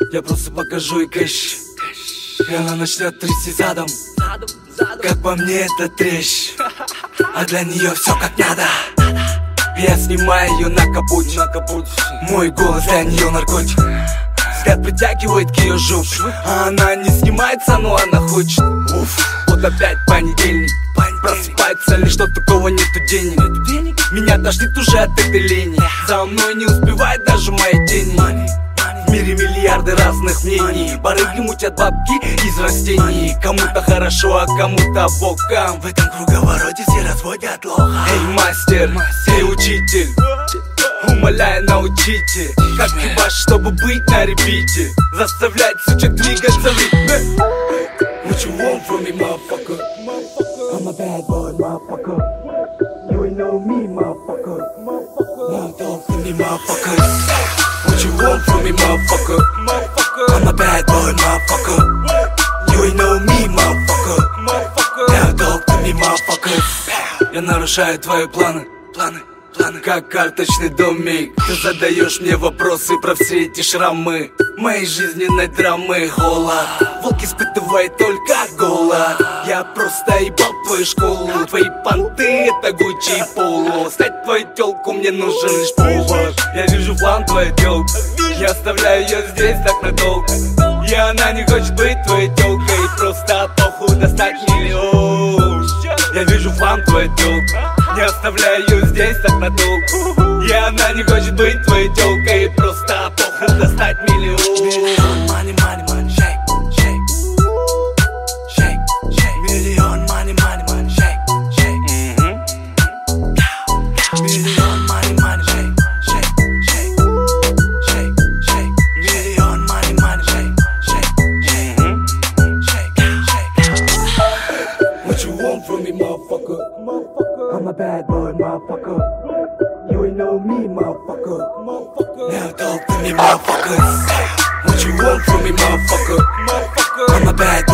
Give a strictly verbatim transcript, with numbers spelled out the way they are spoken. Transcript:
Я просто покажу и кэш, и она начнет трясти задом. Как по мне это трещ, а для нее все как надо. Я снимаю ее на капут, на капут. Мой голос для нее наркотик. Взгляд притягивает к ее жопе, а она не снимается, но она хочет. Уф, вот опять понедельник. Просыпается лишь, что такого нету денег. Меня тошнит уже от этой лени. За мной не успевает даже мои тени. В мире миллиарды разных мнений. Барыги мутят бабки из растений. Кому-то хорошо, а кому-то боком. В этом круговороте все разводят лоха. Эй, мастер, эй, учитель, умоляю, научите, как ебашь, чтобы быть на репите. Заставлять сучек двигаться в ритме. What you want from me, motherfucker? I'm a bad boy, motherfucker. You ain't know me, motherfucker. Now talk to me, motherfucker. What you want from me, motherfucker? I'm a bad boy, motherfucker. You ain't know me, motherfucker. Now talk to me, motherfucker. Я нарушаю твои планы, планы, планы, как карточный домик. Ты задаешь мне вопросы про все эти шрамы моей жизненной драмы. Голод, волк испытывает только голод. Я просто ебал твою школу. Твои понты это Гуччи и Поло. Стать твою тёлку мне нужен лишь повод. Я вижу план твоей тёлки, я оставляю ее здесь так надолго. И она не хочет быть твоей тёлкой, просто похуй достать миллион. Я вижу план твоей тёлки, не оставляю ее здесь так надолго. И она не хочет быть твоей тёлкой, просто похуй достать миллион. Money, money, money, shake, shake, shake, shake. Million money, money, money, shake, shake. Million money, money, shake, shake, shake, shake, shake. Million money, money, shake, shake, shake, shake, shake. What you want from me, motherfucker? I'm a bad boy, motherfucker. You ain't know me, motherfucker. Now talk to me, motherfucker. What you want from me, motherfucker? I'm a bad